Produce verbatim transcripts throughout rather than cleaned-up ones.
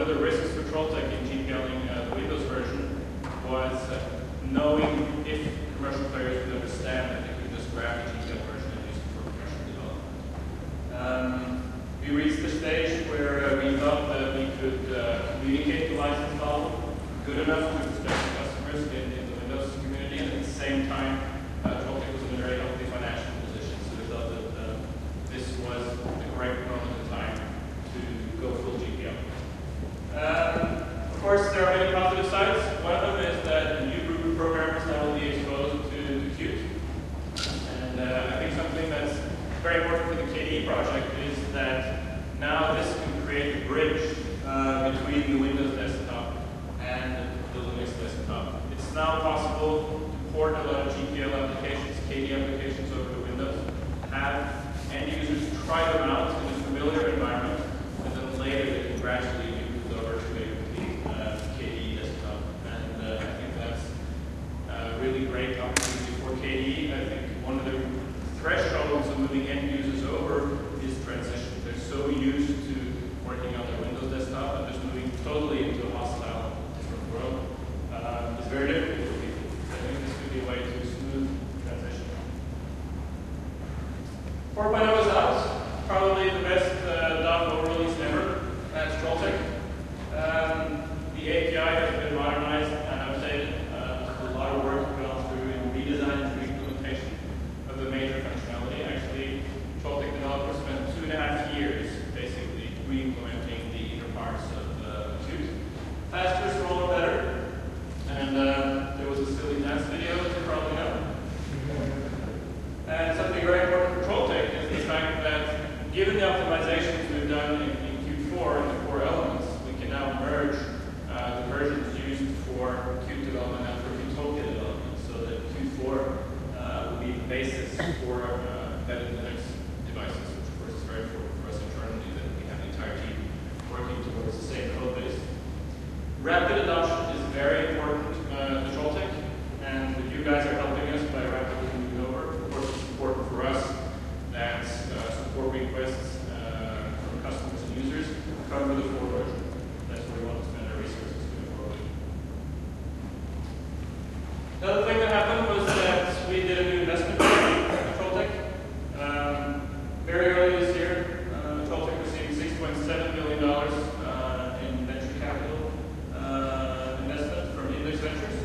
of the risks for Trolltech in GPLing uh, the Windows version was uh, knowing if commercial players would understand that they could just grab the G P L version and use it for commercial development. Um, we reached the stage where uh, we thought that we could uh, communicate the license model good enough to prospective customers in, in the Windows community, and at the same time, uh, Trolltech was in a very healthy financial position. So we thought that uh, this was the correct moment in time to go full G P L. Um, of course, there are many positive sides. One of them is that new group of programmers now will be exposed to, to Qt. And uh, I think something that's very important for the K D E project is that now this can create a bridge uh, between the Windows desktop and the Linux desktop. It's now possible to port a lot of G P L applications, K D E applications over to Windows, have end users try them out in a familiar environment, and then later they can gradually move over to a complete uh, K D E desktop. And uh, I think that's a really great opportunity for K D E. I think one of the thresholds of moving end users over is transition. They're so used to working on their Windows desktop and just moving totally into a hostile different world. Um, it's very difficult for people. So I think this could be a way to smooth transition. four point oh is out. Probably the best uh, dot low release ever. That's Trolltech. Um, the A P I has been modernized and updated. Uh, a lot of work gone through in redesign and re-implementation of the major functionality. Actually, Trolltech developers spent two and a half years basically re-implementing the inner parts of uh, Qt. Faster, smaller, better. And uh, there was a silly dance video, as you probably know. And something very important for Trolltech is the fact that given the optimizations we've done in, in Qt four and the core elements, we can now merge uh, the versions used for Qt development and for Qtopia development, so that Qt four uh, will be the basis for uh, embedded Linux devices, which of course is very important for us internally, that we have the entire team working towards the same code base. Rapid adoption is very important uh, to Trolltech, and you guys are helping us by rapidly moving over. Of course, it's important for us that uh, support requests uh, from customers and users come with a full version. That's where we want to spend our resources going forward. The other thing that happened was that we did a new investment at Trolltech. Um, very early this year, uh, Trolltech received six point seven billion dollars uh, in venture capital uh, investment from Index Ventures.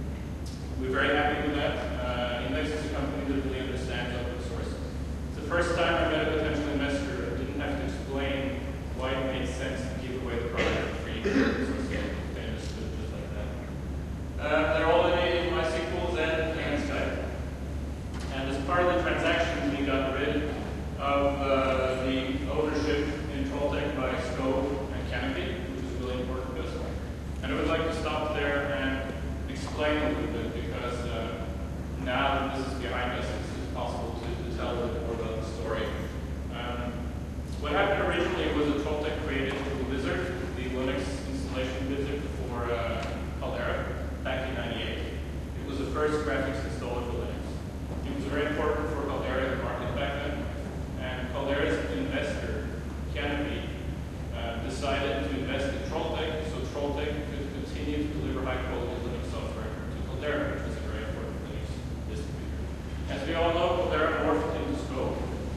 We're very happy with that. Uh, Index is a company that really understands open source. It's the first time I met a potential investor that didn't have to explain why it made sense to give away the product for free. They understood just like that. Uh, they're already in MySQL, Zen, and Skype. And as part of the transaction, we got rid of uh, the ownership in Trolltech by Scope and Canopy, which is really important to us. And I would like to stop there and explain a little bit, because uh, now that this is behind us, it's possible to, to tell a little bit more about the story. Um, what happened originally was that Trolltech created the wizard, the Linux installation wizard for uh, Caldera back in ninety-eight. It was the first graphics installer for Linux. It was very important for Caldera in the market back then, and Caldera's investor, Canopy, uh, decided to invest in Trolltech so Trolltech could continue to deliver high-quality Linux software to Caldera, which is a very important Linux distributor. As we all know, Caldera morphed into Scope,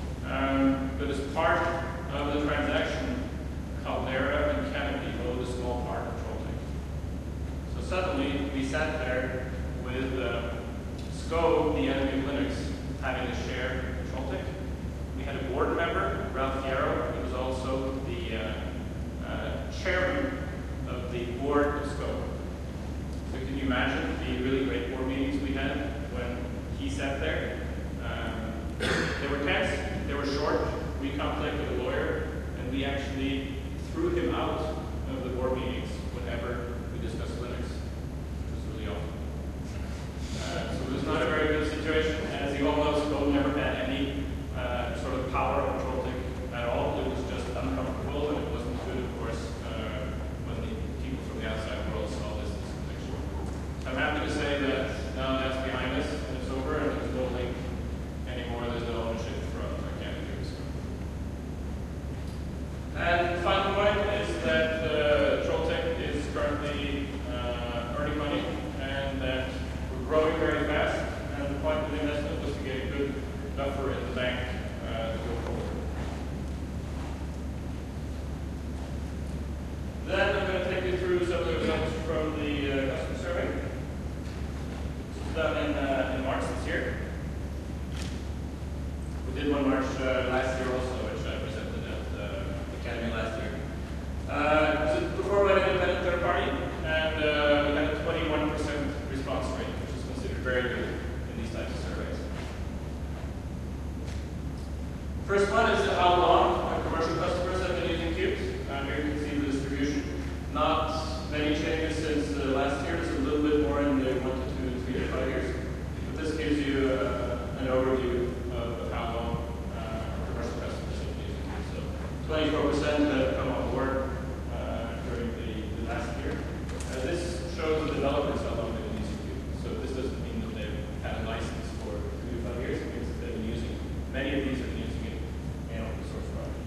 um, but as part of the transaction, Caldera and Canopy owned a small part of Trolltech. So suddenly, we sat there with uh, Scope, the enemy of Linux, having a share in Trolltech. We had a board member, Ralph Yarrow, who was also the uh, uh, chairman of the board of Scope. So can you imagine the really great board meetings we had when he sat there? Um, they were tense, they were short. We contacted a lawyer, and we actually threw him out of the board meetings whenever we discussed Linux, which was really awful. Uh, so it was not a very good situation. As you all know, Scope never had any uh, sort of power on Trolltech at all. It was just uncomfortable, and it wasn't good, of course, uh, when the people from the outside world saw this as a picture. So I'm happy to say that now that's behind us, and it's over, and there's no link anymore. There's no ownership from Canopy or Scope. And the final point is that uh, Trolltech First one is how long our commercial customers have been using Qt. Uh, here you can see the distribution. Not many changes since uh, last year. There's a little bit more in the one to two, three to five years. But this gives you uh, an overview of, of how long uh, our commercial customers have been using Qt. So twenty-four percent have come on board uh, during the, the last year. Uh, this shows the developers how long they've been using Qt. So this doesn't mean that they've had a license for three to five years. It means that they've been using, many of these have been using it in open source projects.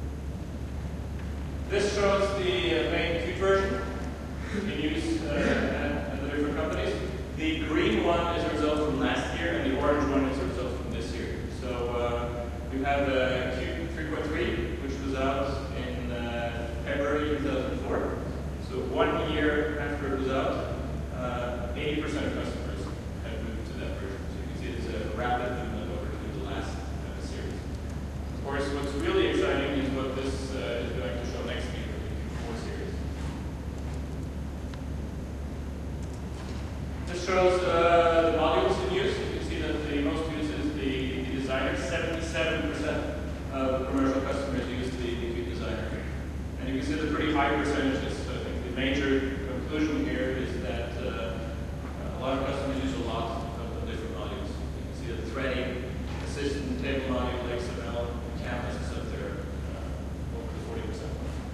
This shows the uh, main Qt version in use uh, at, at the different companies. The green one is a result from last year, and the orange one is a result from this year. So uh, we have uh, Qt three point three, which was out in uh, February two thousand four. So one year after it was out, uh, eighty percent of customers have moved to that version. So you can see it's a rapid movement over to the last uh, series. Of course, what's really exciting is what this uh, is going to show next year with the Qt four series. This shows uh, the modules in use. You can see that the most used is the, the designer. seventy-seven percent of commercial customers use the, the Qt designer. And you can see the pretty high percentages. So I think the major conclusion here is that uh, a lot of customers use a lot of, of different modules. You can see the threading, assistant table module, X M L, Canvas is up there uh, over the forty percent.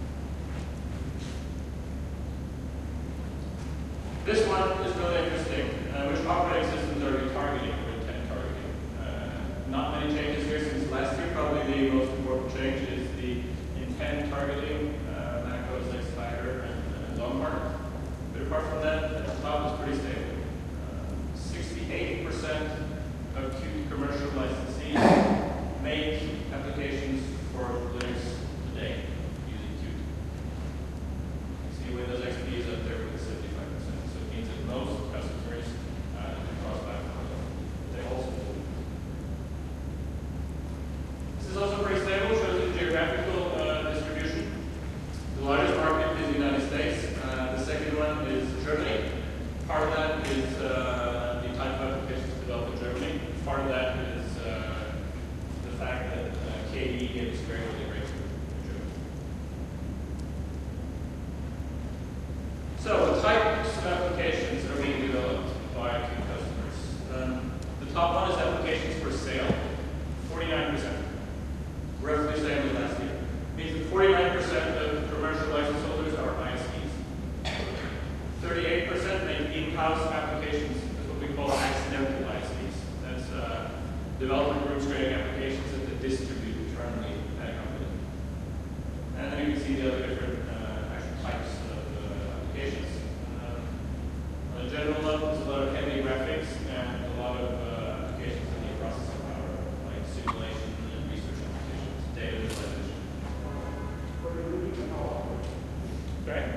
This one is really interesting. Uh, which operating systems are we targeting or intent targeting? Uh, not many changes here since last year. Probably the most important change is the intent targeting, uh, Mac O S X Spider and, and Lombard. But apart from that, at the top is pretty stable. sixty-eight percent of Qt commercial licensees make applications for Linux today using Qt. You see Windows X P is up there with seventy-five percent. So it means that most customers uh, cross-platform, they also do. This is also pretty stable, shows the geographical uh, distribution. The largest market is the United States. Uh, the second one is Germany. Part of that is uh, the type of applications developed in Germany. Part of that is uh, the fact that uh, K D E is very integrated in Germany. So the types of applications are being developed by Qt customers. Um, the top one is applications for sale, forty-nine percent. Roughly the same as last year. It means that forty-nine percent of commercial license holders are I S Ps. thirty-eight percent make in-house applications, that's what we call accidental I S Ps. That's uh, development groups creating applications that they distribute internally at a company. And then you can see the other different uh, actual types of uh, applications. Uh, on a general level, there's a lot of heavy graphics and a lot of uh, applications that need processing power, like simulation and research applications, data visualization. Right?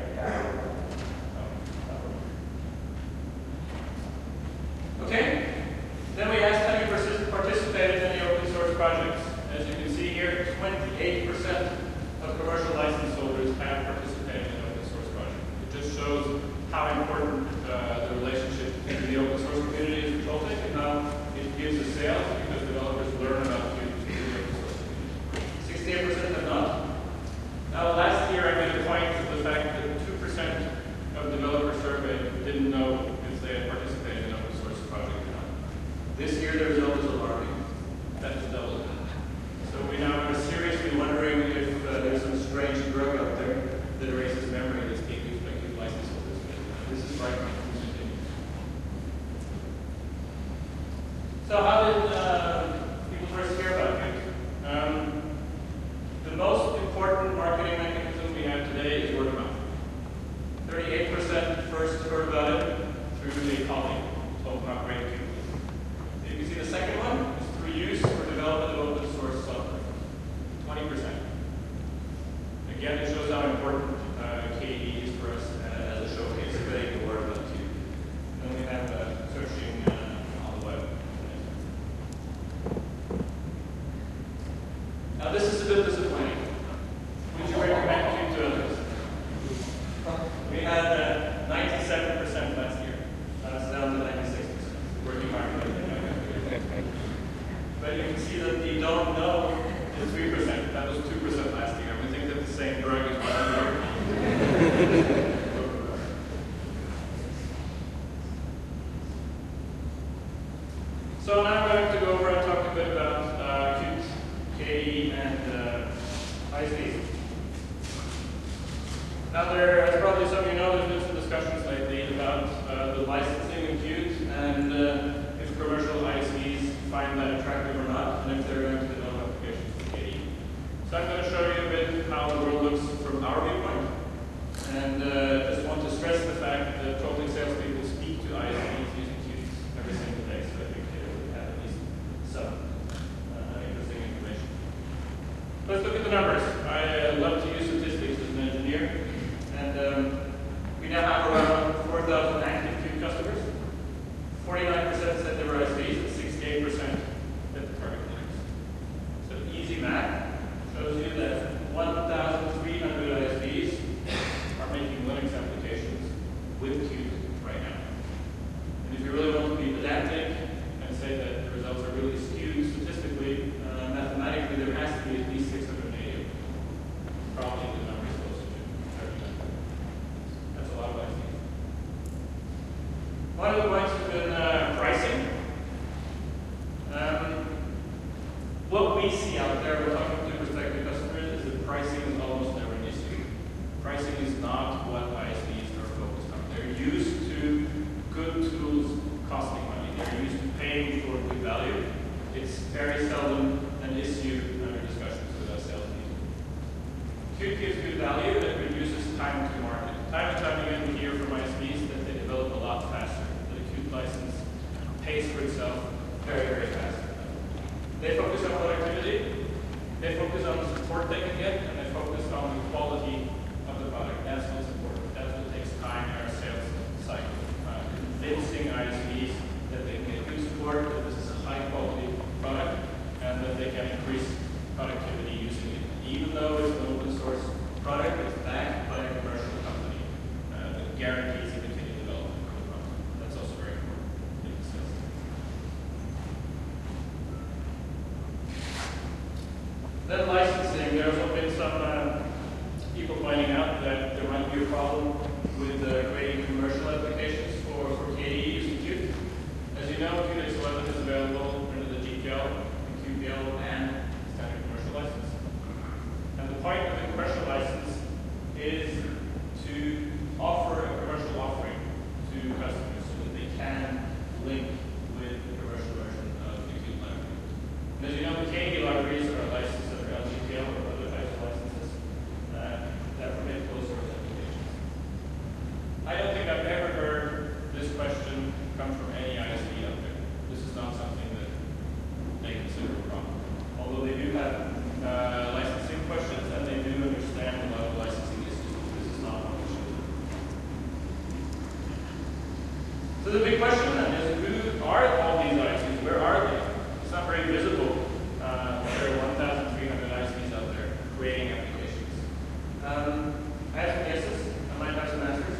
Okay, then we asked have you participated in any open source projects. As you can see here, twenty-eight percent of commercial license holders have participated in an open source project. It just shows how important uh, the relationship between the open source community is with Trolltech and how it gives us sales because developers learn about Qt through the open source community. sixty-eight percent have not. Now, last year I made a point of the fact that two percent of developers surveyed didn't know if they had participated in an open source project or not. This year the result is alarming. That is double. So we now are seriously wondering if uh, there's some strange drug out there that erases memory that's being used by Qt license holders. This is frightening. So how did uh, people first hear about Qt? Um, the most important marketing mechanism we have today is word of mouth. thirty-eight percent first heard about it through a colleague told them how great Qt is. You can see the second one is through use for development of open source software, twenty percent. Again, it shows how important uh, K D E is for us uh, as a showcase of getting the word about Qt. And then we have uh, searching uh, on the web. Now this is a bit disappointing. Would you recommend Qt to others? We had uh, ninety-seven percent last year. That's down to ninety-six percent. Working hard. But you can see that the don't know Now there, as probably some of you know, there's been some discussions lately about uh, the licensing of Qt and uh, if commercial I S Vs find that attractive or not, and if they're going to develop applications for K D E. So I'm going to show you a bit how the world looks from our viewpoint, and uh, just want to stress the fact that Trolltech salespeople speak to I S Vs using Qt every single day, so I think they will have at least some uh, interesting information. Let's look at the numbers. I uh, love to use statistics as an engineer. And um, we now have around four thousand active Qt customers. forty-nine percent said they were I S Vs, and sixty-eight percent said the target Linux. So easy math shows you that one thousand three hundred I S Vs are making Linux applications with Qt right now. And if you really want to be pedantic and say that the results are really skewed statistically, uh, mathematically, there has to be at least six hundred eighty. Probably the number is closer to thirty. That's a lot of I S Vs. One of the points has been uh, pricing. Um, what we see out there, we're talking to prospective customers, is that pricing is almost never an issue. Pricing is not what I S Vs are focused on. They're used to good tools costing money. They're used to paying for good value. It's very seldom an issue under discussions with our salespeople. Qt gives good value and it reduces time to market. Time and time again, we hear from I S Vs that they develop a lot faster. The Qt license pays for itself very, very fast. They focus on productivity, they focus on the support they can get, and they focus on the quality of the product. That's what's important. That's what takes time in our sales cycle. Uh, convincing I S Vs that they can get good support, that this is a high quality product, and that they can increase productivity using it. Even though it's an open source product, it's backed by a commercial company uh, that guarantees the continued development of the product. That's also very important in the sales. Then licensing, there's also been some uh, people pointing out that there might be a problem with uh, creating commercial applications for, for K D E using Qt. As you know, Q T X eleven is available under the G P L, the Q P L, and standard commercial license. And the point of the commercial license is to offer a commercial offering to customers so that they can link with the commercial version of the Qt library. And as you know, the K D E libraries are licensed under L G P L or other types of licenses uh, that permit closed source applications. I don't think I've ever heard this question come from any I S V out there. This is not something that they consider a problem. Although they do have uh, licensing questions and they do understand a lot of licensing issues. This is not an issue. So the big question then is, who are all these I S Vs? Where are they? It's not very visible. Uh, there are one thousand three hundred I S Vs out there creating applications. Um, I have some guesses. I might have some answers.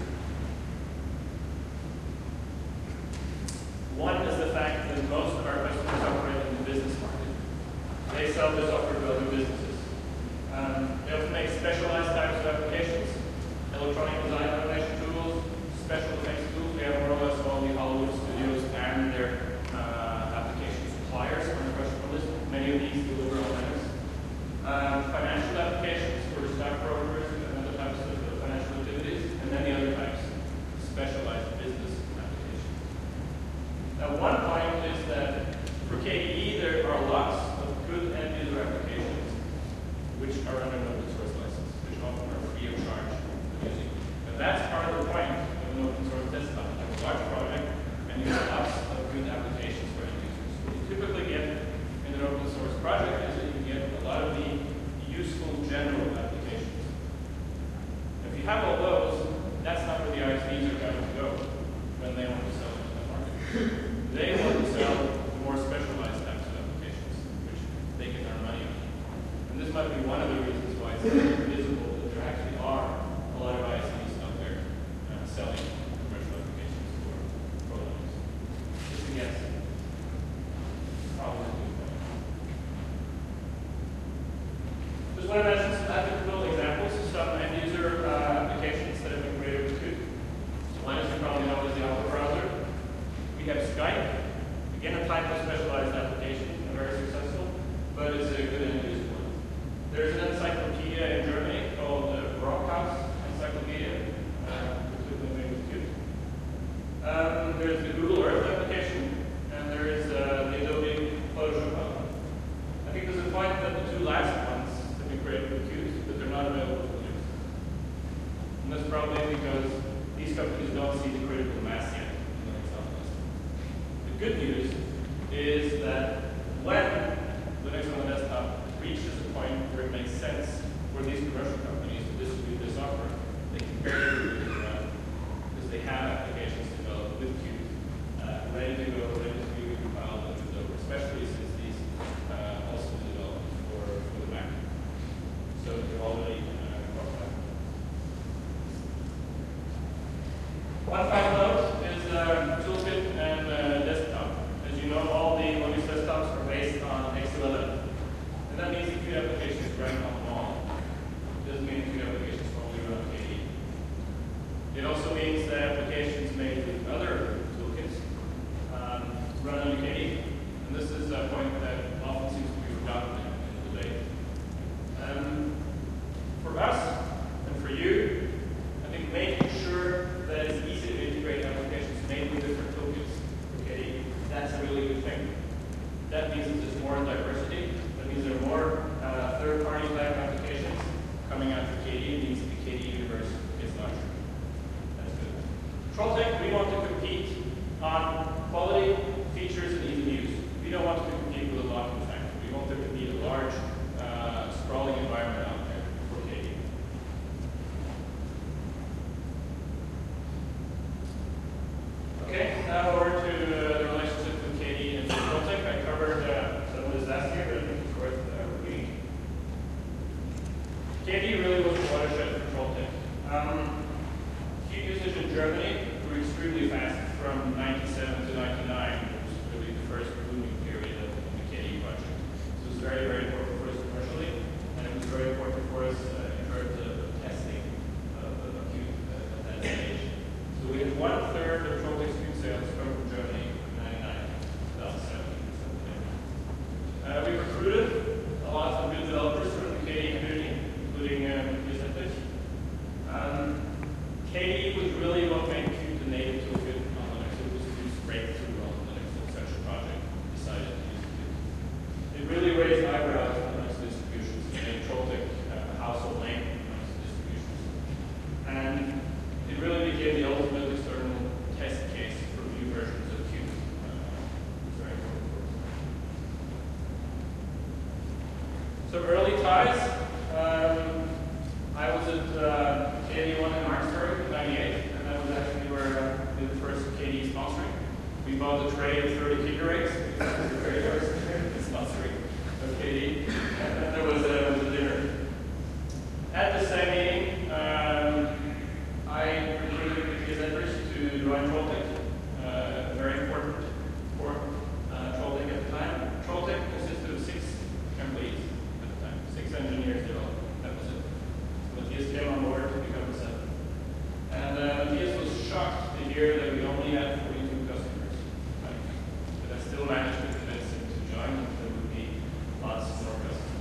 One is the fact that most of our customers operate in the business market. They sell this software to other businesses. Um, they often make specialized types of applications, electronic design automation tools, special effects tools. We have more or less all the Hollywood studios and their uh, application suppliers on the customer list. Many of these deliver on Linux. Um, financial applications for stock brokers and other types of uh, financial activities, and then the other types, specialized business applications. Now, one point is that for K D E, there are lots of good end-user applications which are under an open source license, which often are free of charge for using. And that's part of the point of an open source desktop. You have a large project, and you have lots of good applications for end users. What you typically get in an open source project is that you get a lot of the useful general applications. If you have all those, that's not where the I S Vs are going to go when they want to sell into the market. They want to sell the more specialized types of applications, which they can earn money on. And this might be one of the reasons why it's visible that there actually are a lot of I S Vs out there uh, selling commercial applications for, for Linux. Just a guess. Probably a good point. Just want to mention some ethical examples of some end-user uh, applications that have been created with Qt. One is you probably know is the Opera browser. We have Skype. Again, a type of specialized application, and very successful, but it's a good end-user one. There's an encyclopedia in Germany called the Brockhaus Encyclopedia. is probably because these companies don't see the critical mass yet in the next list. The good news is that when Linux on the desktop reaches a point where it makes sense for these commercial companies to distribute their software, they can very quickly run because they have applications developed with Qt, uh, ready to go, ready to be recompiled and moved over, especially since these uh, also developed for, for the Mac. So they're already uh, qualified. One final note is uh, Toolkit and uh, desktop. As you know, all the Linux desktops are based on X two eleven. And that means the Qt applications run on them all. It doesn't mean Qt applications only run on K D E. It also means that applications made with other toolkits um, run on K D E. And this is a point that often seems to be forgotten in the debate. Um, for us and for you, I think making sure that it's easy to integrate applications made with different toolkits for K D E, that's a really good thing. That means that there's more diversity. That means there are more uh, third-party type applications coming out for K D E. It means the K D E universe is larger. That's good. Trolltech, we want to compete on quality, features, and ease of use. We don't want to compete with a locking factor. We want there to be a large, uh, sprawling environment out there for K D E. Okay, now over to uh, the relationship with K D E and Trolltech. I covered uh, some of this last year, but I think it's worth uh, repeating. K D E really was a watershed for Trolltech. Um, Qt usage in Germany grew extremely fast from ninety-seven to ninety-nine, which was really the first booming period of the K D E project. This was very, very important for us commercially, and it was very important for us uh, in terms of testing of, of Qt uh, at that stage. So we had one third of Trolltech's Qt sales come from Germany in ninety-nine, about seventy percent there. Uh, we recruited a lot of good developers from the K D E community, including uh, Matthias Eppich. Um, K D E was really what made Qt the native toolkit on Linux. It was Qt's breakthrough on Linux that such a project decided to use Qt. It really raised eyebrows on Linux distributions. It made Trolltech a household name in Linux distributions. And it really became the ultimate external test case for new versions of Qt. Uh, it's very important for us. So early ties. Um, I was at uh, K D E one in Marksburg in ninety-eight, and that was actually where uh, we did the first K D E sponsoring. We bought a tray of thirty gigabytes. That was the very first sponsoring of K D E. And then there was a, was a dinner. At the same meeting, um, I recruited Matthias Eppich to join Trolltech, uh, very important for uh, Trolltech at the time. Trolltech consisted of six employees at the time, six engineers developed. That was it. So Matthias came on board to become the seventh. And uh, Matthias was shocked to hear that we only had forty-two customers. Right? But I still managed to convince him to join, and there would be lots more customers.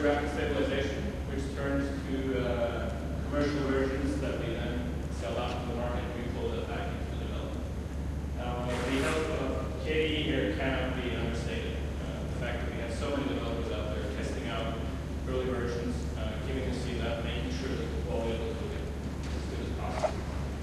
to rapid stabilization, which turns to uh, commercial versions that we then sell out to the market. We pull that back into development. Now, the health of K D E here cannot be understated. Uh, the fact that we have so many developers out there testing out early versions, uh, giving us feedback, making sure that the quality of the toolkit is as good as possible.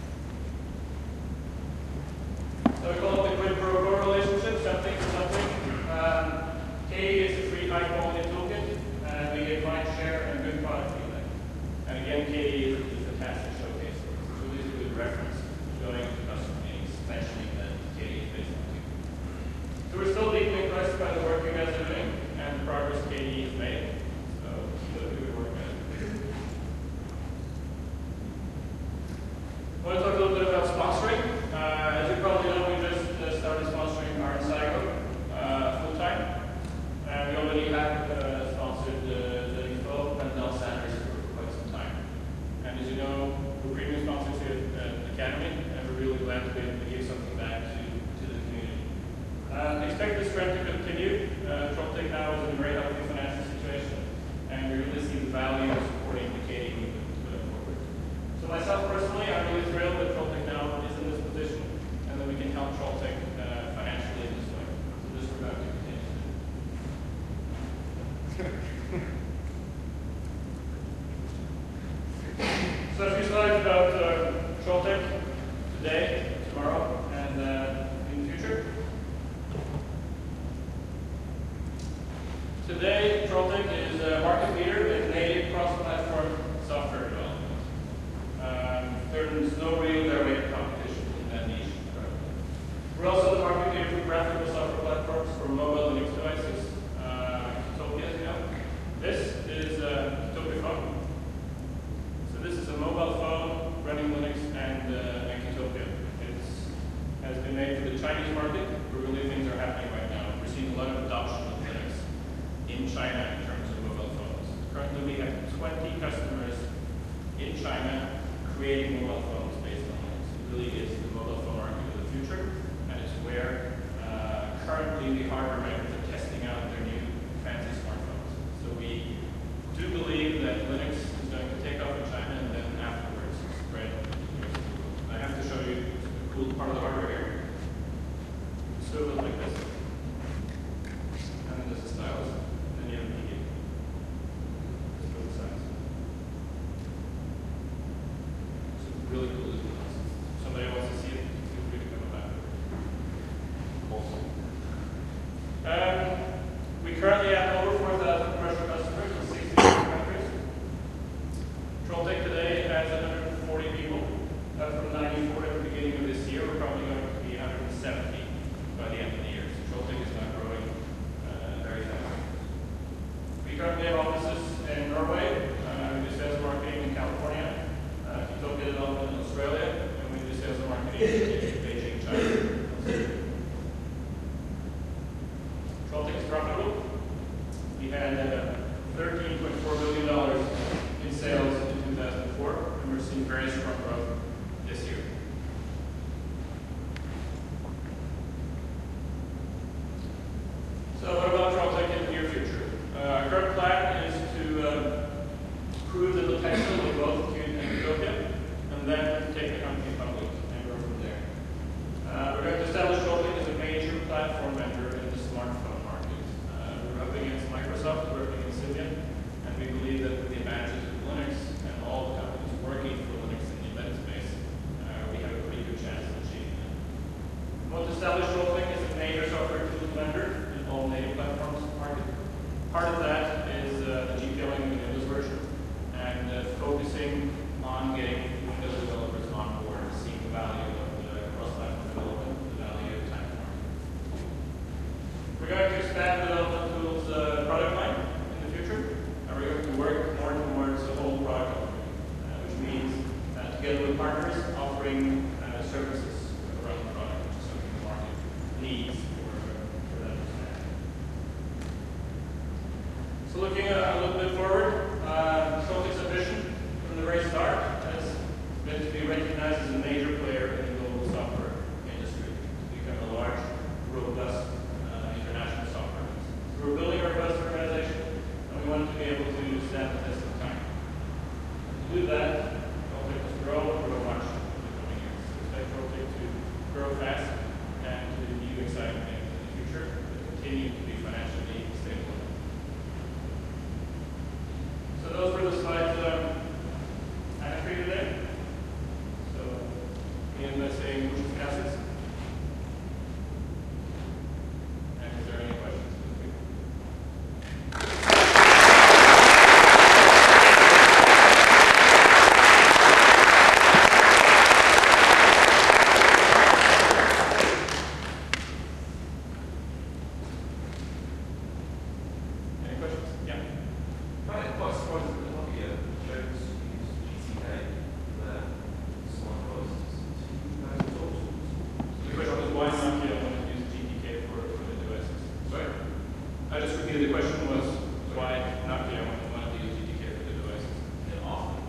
So we call it the quid pro quo relationship, something for something. Um, K D E is a free, high-quality toolkit, and we get fine share and good product feedback. And again, K D E is a fantastic showcase for us. It's really a good reference going to customer meetings, mentioning that K D E is based on it. So we're still deeply impressed by the work you guys are doing and the progress K D E has made. So keep up the good work, guys. I want to talk a little bit about sponsoring. Uh, as you probably know, we just uh, started sponsoring our Insigo uh, full time. And we already have uh, sponsored uh, the Info and Dell Sanders for quite some time. And as you know, we're premium sponsors here at the Academy, and we're really glad to be able to give something back to, to the community. Uh, expect this trend to continue. Uh, Trolltech now is in a very healthy financial situation, and we really see the value of supporting the K D E movement going forward. So myself personally, I'm really thrilled that Trolltech now is in this position, and that we can help Trolltech uh, financially in this way. So this we're going to continue to do. So a few slides about uh, Trolltech today, tomorrow, and uh, in the future. Today, Trolltech is a market leader in native cross-platform software development. Um, there's no real direct competition in that niche. We're also the market leader for graphical software platforms for mobile Linux devices. Uh, Kitopia, as you know. This is a Kitopia phone. So this is a mobile phone running Linux and, uh, and Kitopia. It has been made for the Chinese market, where really things are happening right now. We're seeing a lot of adoption of Linux in China in terms of mobile phones. Currently, we have twenty customers in China creating mobile phones based on Linux. It really is the mobile phone market of the future, and it's where uh, currently the hardware makers are testing out their new fancy smartphones. So we do believe that Linux is going to take off in China and then afterwards spread. I have to show you a cool part of the hardware here. So it looks like this. And then there's the stylus. And then you have a keyboard. Just for the size. So it's really cool as well. If somebody wants to see it, feel free to come back. Awesome. Um, we currently have over four thousand commercial customers in sixty different countries. Trolltech today has one hundred forty people. Up from ninety-four at the beginning of this year, we're probably going to be one hundred seventy by the end of the year. So Trolltech is now growing uh, very fast. We currently have offices in Norway, uh, we do sales and marketing in California, uh, Kitopia development in Australia, and we do sales and marketing in Beijing, China. Trolltech is profitable. We had uh, thirteen point four billion dollars in sales in two thousand four, and we're seeing very strong growth this year. So what about Trolltech in the near future? Uh, our current plan is to uh, prove the potential of both Qt and Kitopia, and then take the company public and grow from there. Uh, we're going to establish Trolltech as a major platform vendor in the smartphone market. Uh, we're up against Microsoft, we're up against Symbian, and we believe that with the advantages of Linux and all the companies working for Linux in the embedded space, uh, we have a pretty good chance of achieving that. We want to establish Trolltech as a major software tools vendor in all native platforms market. Part of that is uh, the G P L-ing of the Windows version, and uh, focusing on getting Windows developers on board, seeing the value of the cross-platform development, the value of time to market. We're going to expand the development tools uh, product line in the future, and we're going to work more towards the whole product offering, uh, which means uh, together with partners offering uh, services around the product, which is something the market needs for, for that understanding. So looking uh, a little bit forward, uh, Trolltech's ambition from the very start has been to be fast and to do new exciting things in the future, but continue to be financially stable. So those were the slides um, I had for you today. So, again, let's say motion passes. And is there any questions? Any questions? Yeah. I find it quite surprising that Nokia chose to use G T K for their smart devices to manage tools. The question was why Nokia wanted to use G T K for, for the devices. Sorry? I just repeated the question was why Nokia wanted to use G T K for the devices. They're often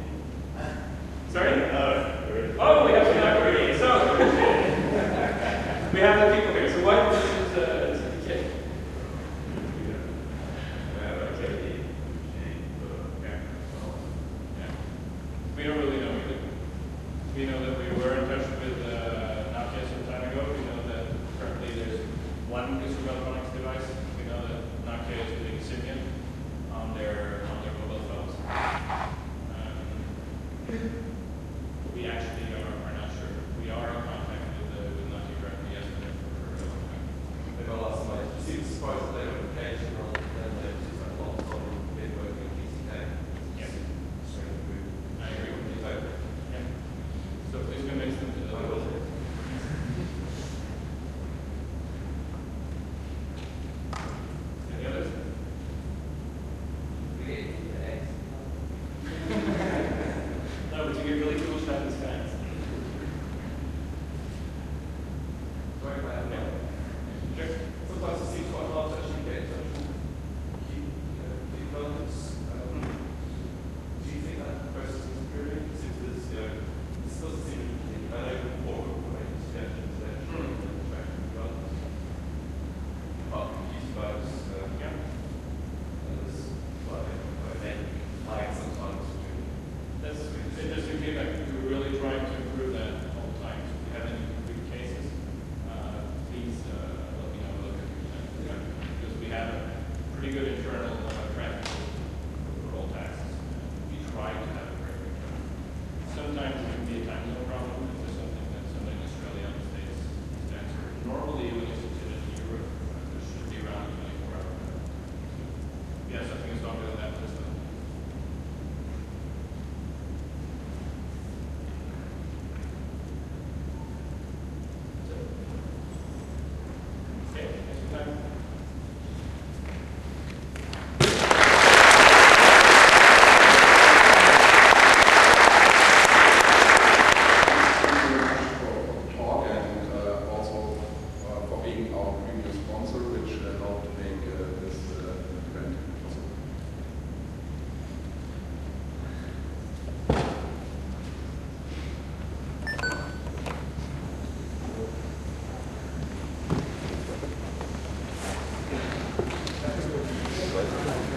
Sorry? Uh, oh, we have some Nokia. So, we have the people.